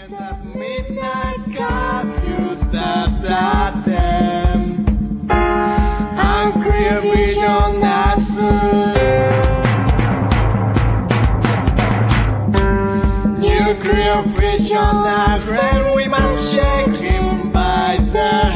The midnight curfew starts at 10. Unclear vision as nuclear fission, our friend, we must shake him by the